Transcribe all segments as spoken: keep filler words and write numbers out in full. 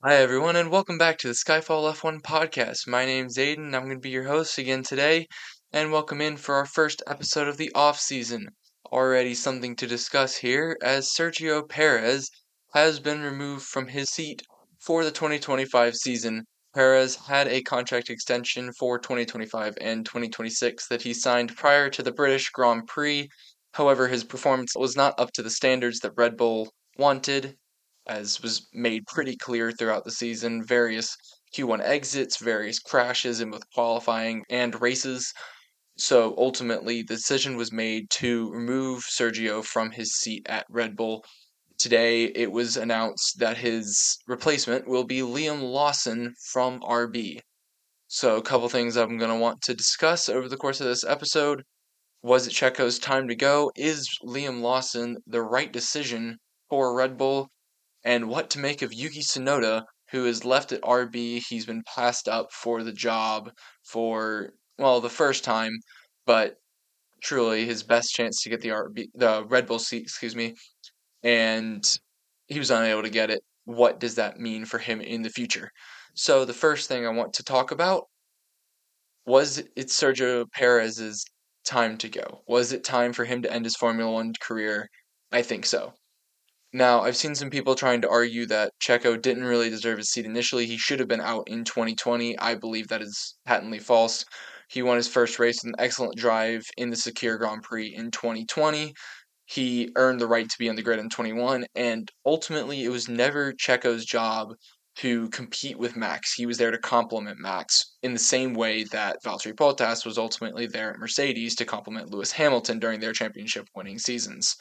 Hi, everyone, and welcome back to the Skyfall F one podcast. My name's Aiden, I'm going to be your host again today, and welcome in for our first episode of the off-season. Already something to discuss here, as Sergio Perez has been removed from his seat for the twenty twenty-five season. Perez had a contract extension for twenty twenty-five and twenty twenty-six that he signed prior to the British Grand Prix. However, his performance was not up to the standards that Red Bull wanted, as was made pretty clear throughout the season. Various Q one exits, various crashes in both qualifying and races. So ultimately, the decision was made to remove Sergio from his seat at Red Bull. Today, it was announced that his replacement will be Liam Lawson from R B. So, a couple things I'm going to want to discuss over the course of this episode. Was it Checo's time to go? Is Liam Lawson the right decision for Red Bull? And what to make of Yuki Tsunoda, who is left at R B. He's been passed up for the job for, well, the first time, but truly his best chance to get the R B, the Red Bull seat, excuse me, and he was unable to get it. What does that mean for him in the future? So the first thing I want to talk about, was it Sergio Perez's time to go? Was it time for him to end his Formula One career? I think so. Now, I've seen some people trying to argue that Checo didn't really deserve his seat initially. He should have been out in twenty twenty. I believe that is patently false. He won his first race with an excellent drive in the Sakir Grand Prix in twenty twenty. He earned the right to be on the grid in twenty-one, and ultimately it was never Checo's job to compete with Max. He was there to complement Max in the same way that Valtteri Bottas was ultimately there at Mercedes to complement Lewis Hamilton during their championship winning seasons.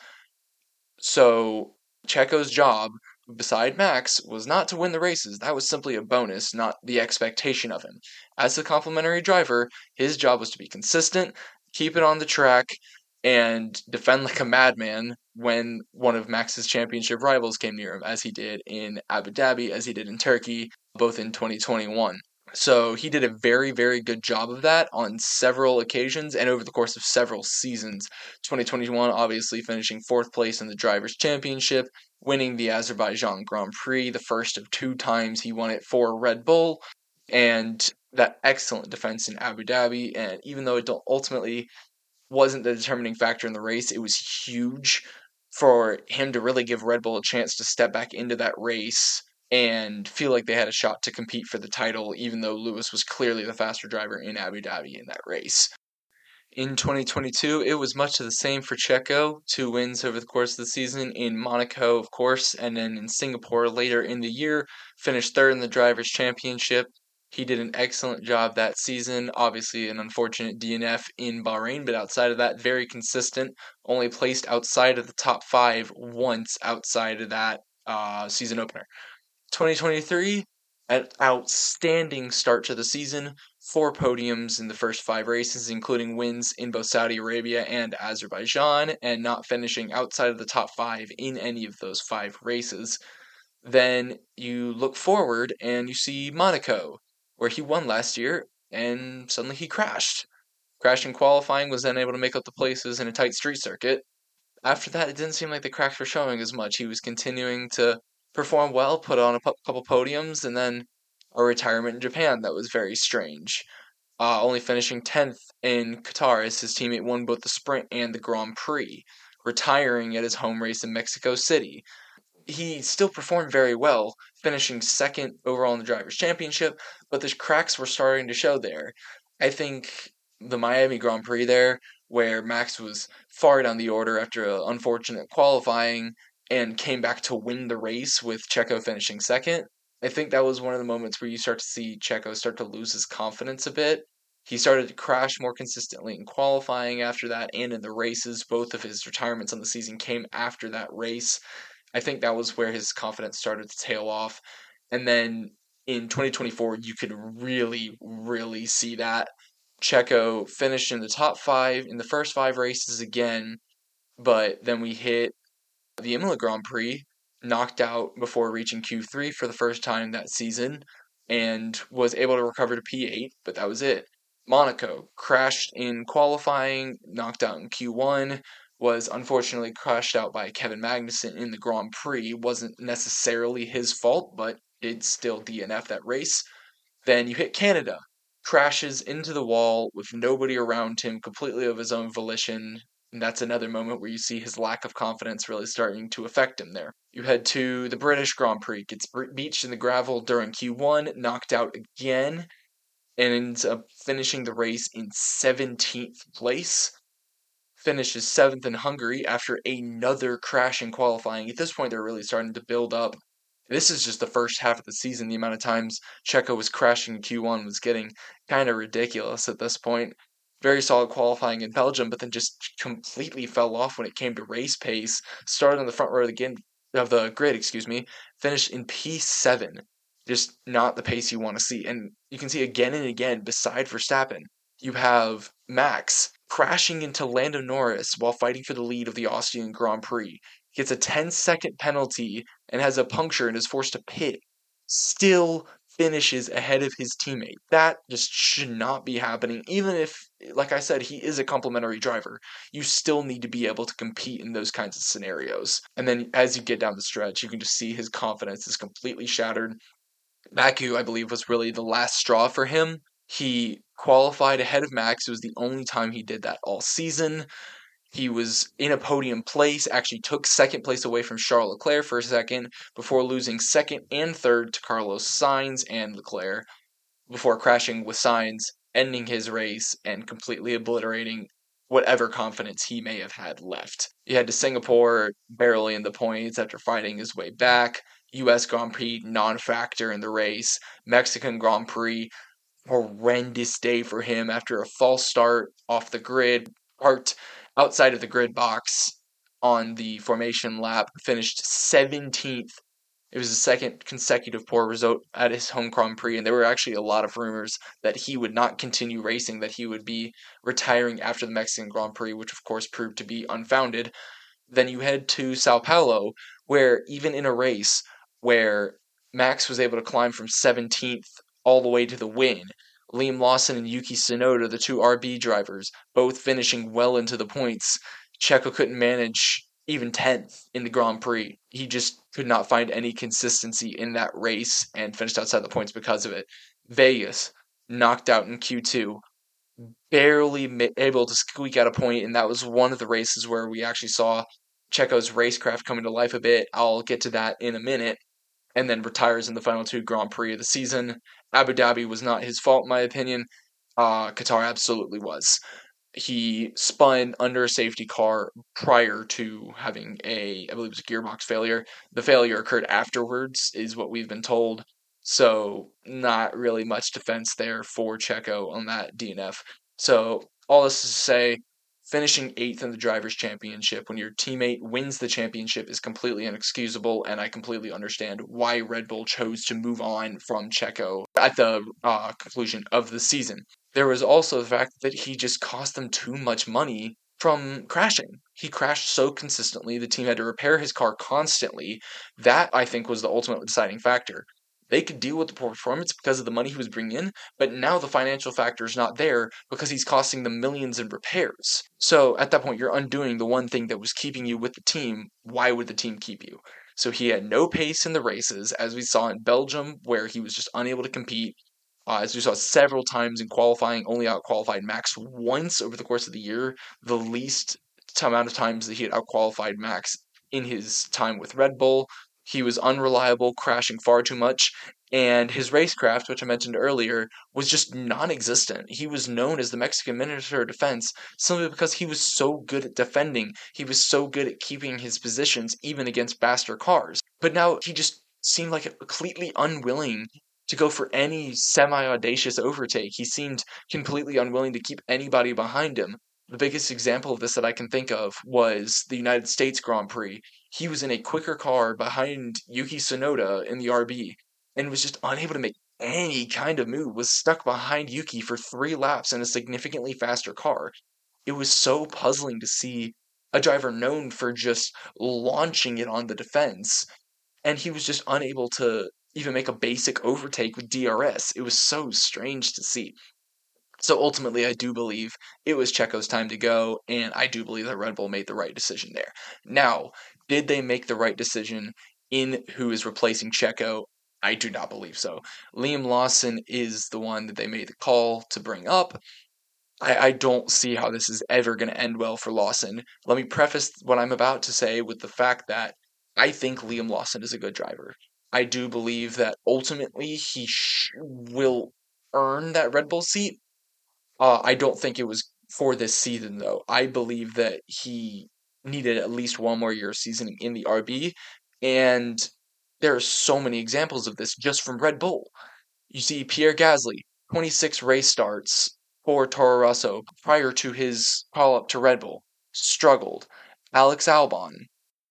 So Checo's job, beside Max, was not to win the races. That was simply a bonus, not the expectation of him. As a complimentary driver, his job was to be consistent, keep it on the track, and defend like a madman when one of Max's championship rivals came near him, as he did in Abu Dhabi, as he did in Turkey, both in twenty twenty-one. So he did a very, very good job of that on several occasions and over the course of several seasons. twenty twenty-one, obviously finishing fourth place in the Drivers' Championship, winning the Azerbaijan Grand Prix, the first of two times he won it for Red Bull, and that excellent defense in Abu Dhabi. And even though it ultimately wasn't the determining factor in the race, it was huge for him to really give Red Bull a chance to step back into that race and feel like they had a shot to compete for the title, even though Lewis was clearly the faster driver in Abu Dhabi in that race. In twenty twenty-two, it was much of the same for Checo. Two wins over the course of the season in Monaco, of course, and then in Singapore later in the year, finished third in the Drivers' Championship. He did an excellent job that season. Obviously, an unfortunate D N F in Bahrain, but outside of that, very consistent. Only placed outside of the top five once outside of that uh, season opener. twenty twenty-three, an outstanding start to the season. Four podiums in the first five races, including wins in both Saudi Arabia and Azerbaijan, and not finishing outside of the top five in any of those five races. Then you look forward and you see Monaco, where he won last year, and suddenly he crashed. Crashed in qualifying, was then able to make up the places in a tight street circuit. After that, it didn't seem like the cracks were showing as much. He was continuing to perform well, put on a couple podiums, and then a retirement in Japan that was very strange. Uh, only finishing tenth in Qatar as his teammate won both the sprint and the Grand Prix, retiring at his home race in Mexico City. He still performed very well, finishing second overall in the Drivers' Championship, but the cracks were starting to show there. I think the Miami Grand Prix there, where Max was far down the order after an unfortunate qualifying and came back to win the race with Checo finishing second, I think that was one of the moments where you start to see Checo start to lose his confidence a bit. He started to crash more consistently in qualifying after that and in the races. Both of his retirements on the season came after that race. I think that was where his confidence started to tail off. And then in twenty twenty-four, you could really, really see that. Checo finished in the top five in the first five races again, but then we hit the Imola Grand Prix, knocked out before reaching Q three for the first time that season, and was able to recover to P eight, but that was it. Monaco crashed in qualifying, knocked out in Q one, was unfortunately crashed out by Kevin Magnussen in the Grand Prix. Wasn't necessarily his fault, but It's still D N F that race. Then you hit Canada, crashes into the wall with nobody around him, completely of his own volition. And that's another moment where you see his lack of confidence really starting to affect him there. You head to the British Grand Prix, gets beached in the gravel during Q one, knocked out again, and ends up finishing the race in seventeenth place. Finishes seventh in Hungary after another crash in qualifying. At this point, they're really starting to build up. This is just the first half of the season. The amount of times Checo was crashing in Q one was getting kind of ridiculous at this point. Very solid qualifying in Belgium, but then just completely fell off when it came to race pace. Started on the front row of the, grid, of the grid, excuse me, finished in P seven. Just not the pace you want to see. And you can see again and again, beside Verstappen, you have Max crashing into Lando Norris while fighting for the lead of the Austrian Grand Prix. Gets a ten second penalty and has a puncture and is forced to pit. Still finishes ahead of his teammate. That just should not be happening. Even if, like I said, he is a complimentary driver, you still need to be able to compete in those kinds of scenarios. And then as you get down the stretch, you can just see his confidence is completely shattered. Baku, I believe, was really the last straw for him. He qualified ahead of Max. It was the only time he did that all season. He was in a podium place, actually took second place away from Charles Leclerc for a second, before losing second and third to Carlos Sainz and Leclerc, before crashing with Sainz, ending his race, and completely obliterating whatever confidence he may have had left. He head to Singapore, barely in the points after fighting his way back. U S Grand Prix, non-factor in the race. Mexican Grand Prix, horrendous day for him after a false start off the grid, parked outside of the grid box on the formation lap, finished seventeenth. It was the second consecutive poor result at his home Grand Prix, and there were actually a lot of rumors that he would not continue racing, that he would be retiring after the Mexican Grand Prix, which of course proved to be unfounded. Then you head to Sao Paulo, where even in a race where Max was able to climb from seventeenth all the way to the win, Liam Lawson and Yuki Tsunoda, the two R B drivers, both finishing well into the points. Checo couldn't manage even tenth in the Grand Prix. He just could not find any consistency in that race and finished outside the points because of it. Vegas, knocked out in Q two, barely ma- able to squeak out a point, and that was one of the races where we actually saw Checo's racecraft coming to life a bit. I'll get to that in a minute. And then retires in the final two Grand Prix of the season. Abu Dhabi was not his fault, in my opinion. Uh, Qatar absolutely was. He spun under a safety car prior to having a, I believe it was a gearbox failure. The failure occurred afterwards, is what we've been told. So, not really much defense there for Checo on that D N F. So, all this is to say, finishing eighth in the Drivers' Championship when your teammate wins the championship is completely inexcusable, and I completely understand why Red Bull chose to move on from Checo at the uh, conclusion of the season. There was also the fact that he just cost them too much money from crashing. He crashed so consistently, the team had to repair his car constantly. That, I think, was the ultimate deciding factor. They could deal with the performance because of the money he was bringing in, but now the financial factor is not there because he's costing them millions in repairs. So at that point, you're undoing the one thing that was keeping you with the team. Why would the team keep you? So he had no pace in the races, as we saw in Belgium, where he was just unable to compete. Uh, as we saw several times in qualifying, only out-qualified Max once over the course of the year, the least amount of times that he had out-qualified Max in his time with Red Bull. He was unreliable, crashing far too much, and his racecraft, which I mentioned earlier, was just non-existent. He was known as the Mexican Minister of Defense simply because he was so good at defending. He was so good at keeping his positions, even against faster cars. But now he just seemed like completely unwilling to go for any semi-audacious overtake. He seemed completely unwilling to keep anybody behind him. The biggest example of this that I can think of was the United States Grand Prix. He was in a quicker car behind Yuki Tsunoda in the R B and was just unable to make any kind of move, was stuck behind Yuki for three laps in a significantly faster car. It was so puzzling to see a driver known for just launching it on the defense, and he was just unable to even make a basic overtake with D R S. It was so strange to see. So ultimately, I do believe it was Checo's time to go, and I do believe that Red Bull made the right decision there. Now, did they make the right decision in who is replacing Checo? I do not believe so. Liam Lawson is the one that they made the call to bring up. I, I don't see how this is ever going to end well for Lawson. Let me preface what I'm about to say with the fact that I think Liam Lawson is a good driver. I do believe that ultimately he sh- will earn that Red Bull seat. Uh, I don't think it was for this season, though. I believe that he needed at least one more year of seasoning in the R B, and there are so many examples of this just from Red Bull. You see Pierre Gasly, twenty-six race starts for Toro Rosso prior to his call up to Red Bull, struggled. Alex Albon,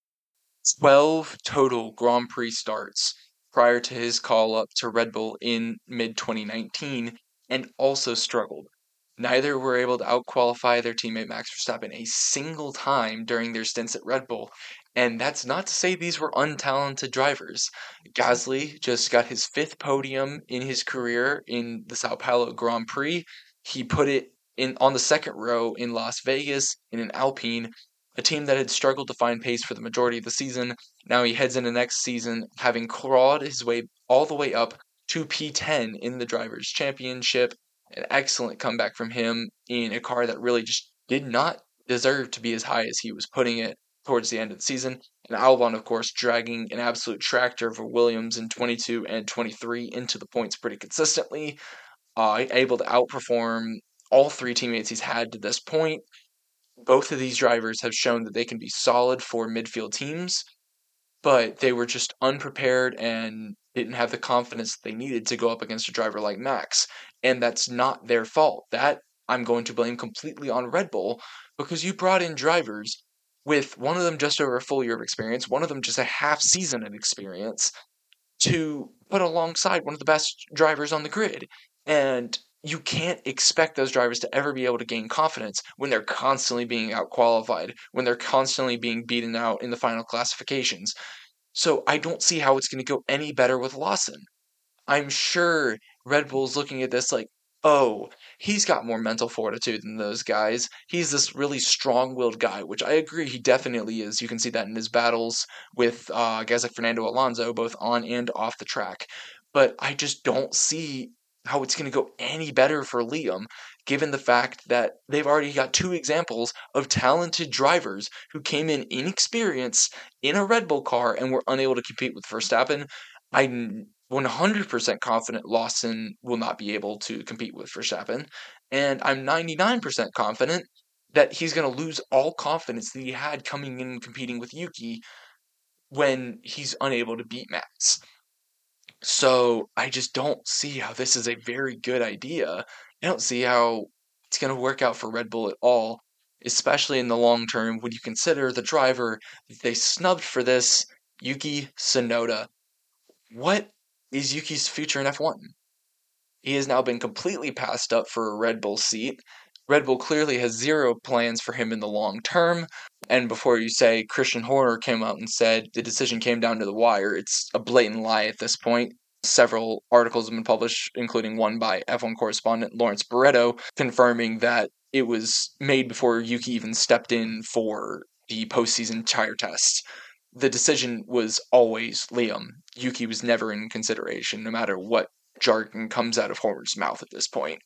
twelve total Grand Prix starts prior to his call up to Red Bull in mid twenty nineteen and also struggled. Neither were able to outqualify their teammate Max Verstappen a single time during their stints at Red Bull. And that's not to say these were untalented drivers. Gasly just got his fifth podium in his career in the Sao Paulo Grand Prix. He put it in on the second row in Las Vegas in an Alpine, a team that had struggled to find pace for the majority of the season. Now he heads into next season having crawled his way all the way up to P ten in the Drivers' Championship. An excellent comeback from him in a car that really just did not deserve to be as high as he was putting it towards the end of the season. And Albon, of course, dragging an absolute tractor for Williams in twenty-two and twenty-three into the points pretty consistently, uh, able to outperform all three teammates he's had to this point. Both of these drivers have shown that they can be solid for midfield teams, but they were just unprepared and didn't have the confidence they needed to go up against a driver like Max. And that's not their fault. That I'm going to blame completely on Red Bull, because you brought in drivers with one of them just over a full year of experience, one of them just a half season of experience, to put alongside one of the best drivers on the grid. And you can't expect those drivers to ever be able to gain confidence when they're constantly being outqualified, when they're constantly being beaten out in the final classifications. So I don't see how it's going to go any better with Lawson. I'm sure Red Bull's looking at this like, oh, he's got more mental fortitude than those guys. He's this really strong-willed guy, which I agree he definitely is. You can see that in his battles with uh, guys like Fernando Alonso, both on and off the track. But I just don't see how it's going to go any better for Liam, given the fact that they've already got two examples of talented drivers who came in inexperienced in a Red Bull car and were unable to compete with Verstappen. I'm one hundred percent confident Lawson will not be able to compete with Verstappen, and I'm ninety-nine percent confident that he's going to lose all confidence that he had coming in and competing with Yuki when he's unable to beat Max. So I just don't see how this is a very good idea. I don't see how it's going to work out for Red Bull at all, especially in the long term when you consider the driver that they snubbed for this, Yuki Tsunoda. What is Yuki's future in F one? He has now been completely passed up for a Red Bull seat. Red Bull clearly has zero plans for him in the long term. And before you say Christian Horner came out and said the decision came down to the wire, it's a blatant lie at this point. Several articles have been published, including one by F one correspondent Lawrence Barretto, confirming that it was made before Yuki even stepped in for the postseason tire tests. The decision was always Liam. Yuki was never in consideration, no matter what jargon comes out of Horner's mouth at this point.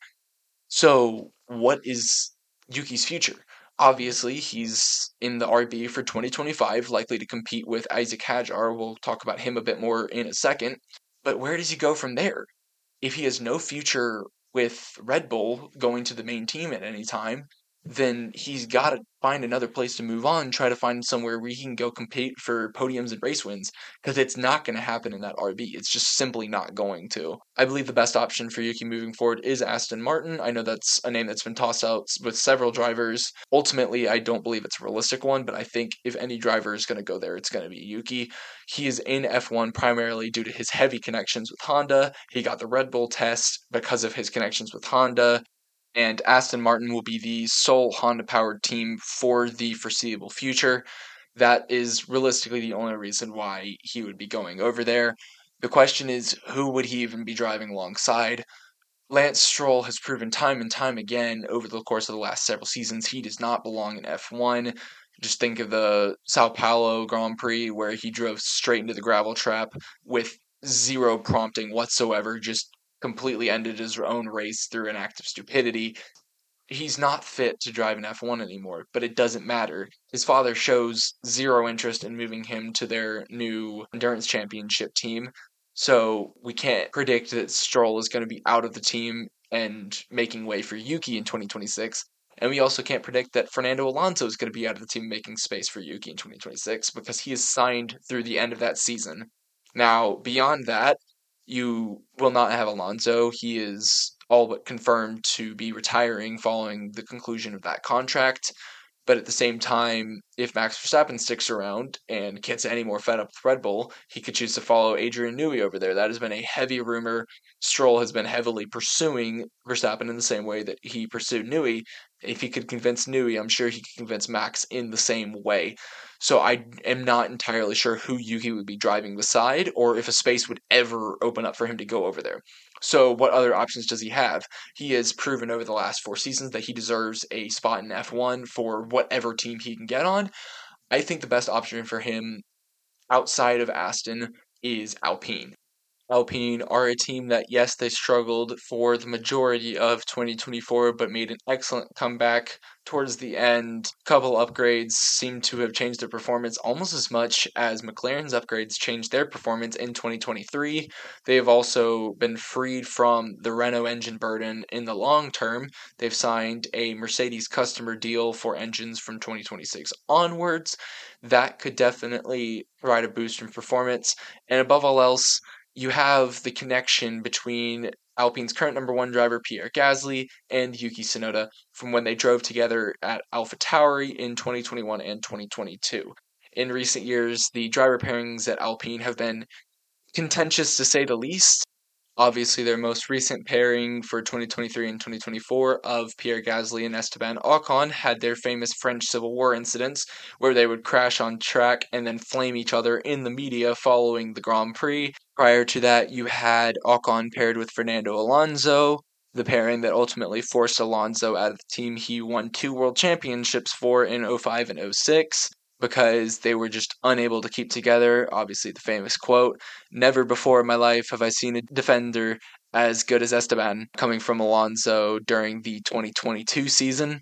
So, what is Yuki's future? Obviously, he's in the R B for twenty twenty-five, likely to compete with Isaac Hadjar. We'll talk about him a bit more in a second. But where does he go from there? If he has no future with Red Bull going to the main team at any time, then he's got to find another place to move on, try to find somewhere where he can go compete for podiums and race wins, because it's not going to happen in that R B. It's just simply not going to. I believe the best option for Yuki moving forward is Aston Martin. I know that's a name that's been tossed out with several drivers. Ultimately, I don't believe it's a realistic one, but I think if any driver is going to go there, it's going to be Yuki. He is in F one primarily due to his heavy connections with Honda. He got the Red Bull test because of his connections with Honda. And Aston Martin will be the sole Honda-powered team for the foreseeable future. That is realistically the only reason why he would be going over there. The question is, who would he even be driving alongside? Lance Stroll has proven time and time again over the course of the last several seasons he does not belong in F one. Just think of the Sao Paulo Grand Prix where he drove straight into the gravel trap with zero prompting whatsoever, just completely ended his own race through an act of stupidity. He's not fit to drive an F one anymore, but it doesn't matter. His father shows zero interest in moving him to their new endurance championship team, so we can't predict that Stroll is going to be out of the team and making way for Yuki in twenty twenty-six. And we also can't predict that Fernando Alonso is going to be out of the team making space for Yuki in twenty twenty-six because he is signed through the end of that season. Now, beyond that, you will not have Alonso. He is all but confirmed to be retiring following the conclusion of that contract. But at the same time, if Max Verstappen sticks around and gets any more fed up with Red Bull, he could choose to follow Adrian Newey over there. That has been a heavy rumor. Stroll has been heavily pursuing Verstappen in the same way that he pursued Newey. If he could convince Newey, I'm sure he could convince Max in the same way. So I am not entirely sure who Yuki would be driving beside, or if a space would ever open up for him to go over there. So what other options does he have? He has proven over the last four seasons that he deserves a spot in F one for whatever team he can get on. I think the best option for him outside of Aston is Alpine. Alpine are a team that, yes, they struggled for the majority of twenty twenty-four, but made an excellent comeback towards the end. A couple upgrades seem to have changed their performance almost as much as McLaren's upgrades changed their performance in twenty twenty-three. They have also been freed from the Renault engine burden in the long term. They've signed a Mercedes customer deal for engines from twenty twenty-six onwards. That could definitely provide a boost in performance. And above all else, you have the connection between Alpine's current number one driver, Pierre Gasly, and Yuki Tsunoda from when they drove together at AlphaTauri in twenty twenty-one and twenty twenty-two. In recent years, the driver pairings at Alpine have been contentious to say the least. Obviously, their most recent pairing for twenty twenty-three and twenty twenty-four of Pierre Gasly and Esteban Ocon had their famous French Civil War incidents where they would crash on track and then flame each other in the media following the Grand Prix. Prior to that, you had Ocon paired with Fernando Alonso, the pairing that ultimately forced Alonso out of the team he won two world championships for in oh five and oh six. Because they were just unable to keep together. Obviously, the famous quote, "Never before in my life have I seen a defender as good as Esteban," coming from Alonso during the twenty twenty-two season.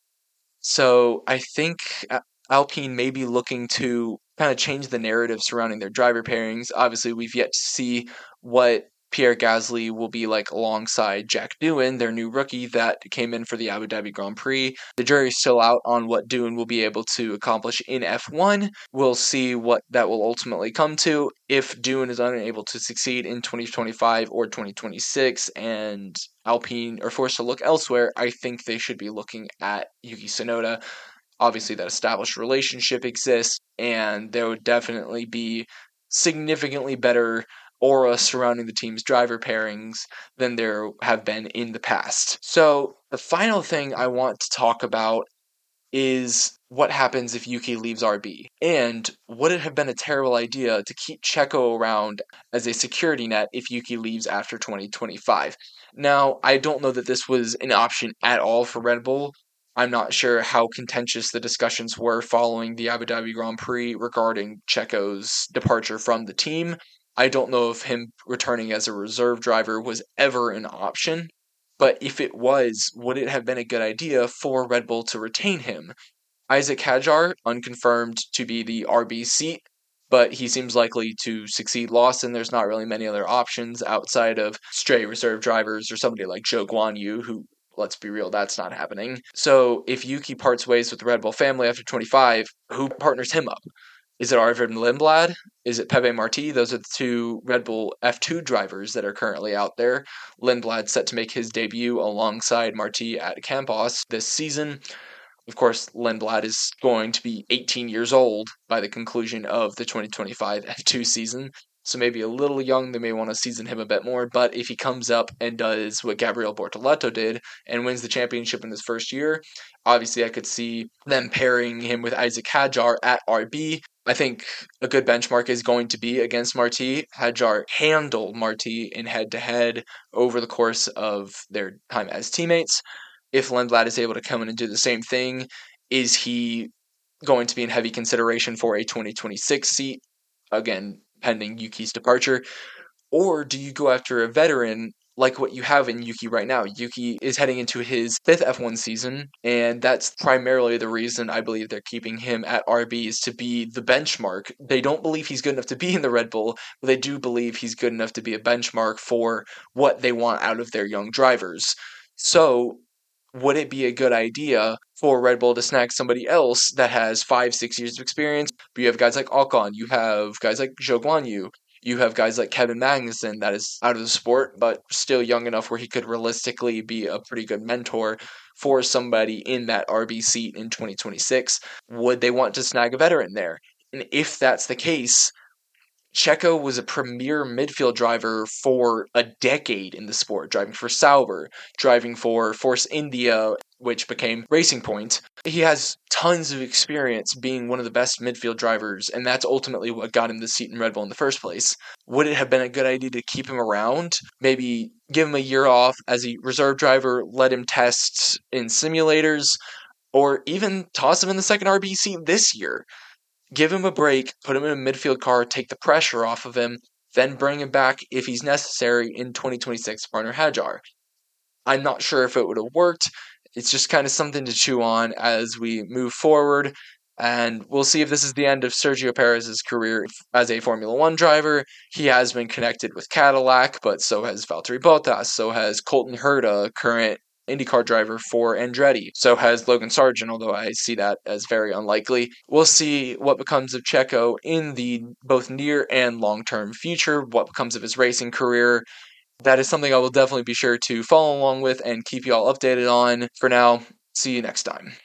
So I think Alpine may be looking to kind of change the narrative surrounding their driver pairings. Obviously, we've yet to see what Pierre Gasly will be like alongside Jack Doohan, their new rookie that came in for the Abu Dhabi Grand Prix. The jury's still out on what Doohan will be able to accomplish in F one. We'll see what that will ultimately come to. If Doohan is unable to succeed in twenty twenty-five or twenty twenty-six and Alpine are forced to look elsewhere, I think they should be looking at Yuki Tsunoda. Obviously, that established relationship exists, and there would definitely be significantly better aura surrounding the team's driver pairings than there have been in the past. So the final thing I want to talk about is what happens if Yuki leaves R B. And would it have been a terrible idea to keep Checo around as a security net if Yuki leaves after twenty twenty-five? Now, I don't know that this was an option at all for Red Bull. I'm not sure how contentious the discussions were following the Abu Dhabi Grand Prix regarding Checo's departure from the team. I don't know if him returning as a reserve driver was ever an option, but if it was, would it have been a good idea for Red Bull to retain him? Isaac Hadjar, unconfirmed to be the R B seat, but he seems likely to succeed Lawson. There's not really many other options outside of stray reserve drivers or somebody like Zhou Guanyu, who, let's be real, that's not happening. So if Yuki parts ways with the Red Bull family after twenty-five, who partners him up? Is it Arvid Lindblad? Is it Pepe Marti? Those are the two Red Bull F two drivers that are currently out there. Lindblad set to make his debut alongside Marti at Campos this season. Of course, Lindblad is going to be eighteen years old by the conclusion of the twenty twenty-five F two season, so maybe a little young. They may want to season him a bit more, but if he comes up and does what Gabriel Bortoleto did and wins the championship in his first year, obviously I could see them pairing him with Isaac Hadjar at R B. I think a good benchmark is going to be against Marti. Hadjar handled Marti in head-to-head over the course of their time as teammates. If Lindblad is able to come in and do the same thing, is he going to be in heavy consideration for a twenty twenty-six seat? Again, pending Yuki's departure. Or do you go after a veteran like what you have in Yuki right now? Yuki is heading into his fifth F one season, and that's primarily the reason I believe they're keeping him at R B, is to be the benchmark. They don't believe he's good enough to be in the Red Bull, but they do believe he's good enough to be a benchmark for what they want out of their young drivers. So, would it be a good idea for Red Bull to snag somebody else that has five, six years of experience? But you have guys like Ocon, you have guys like Zhou Guanyu, you have guys like Kevin Magnussen that is out of the sport, but still young enough where he could realistically be a pretty good mentor for somebody in that R B seat in twenty twenty-six. Would they want to snag a veteran there? And if that's the case, Checo was a premier midfield driver for a decade in the sport, driving for Sauber, driving for Force India, which became Racing Point. He has tons of experience being one of the best midfield drivers, and that's ultimately what got him the seat in Red Bull in the first place. Would it have been a good idea to keep him around? Maybe give him a year off as a reserve driver, let him test in simulators, or even toss him in the second R B seat this year? Give him a break, put him in a midfield car, take the pressure off of him, then bring him back if he's necessary in twenty twenty-six partner Hadjar. I'm not sure if it would have worked. It's just kind of something to chew on as we move forward, and we'll see if this is the end of Sergio Perez's career as a Formula One driver. He has been connected with Cadillac, but so has Valtteri Bottas, so has Colton Herta, current IndyCar driver for Andretti. So has Logan Sargent, although I see that as very unlikely. We'll see what becomes of Checo in the both near and long-term future, what becomes of his racing career. That is something I will definitely be sure to follow along with and keep you all updated on. For now, see you next time.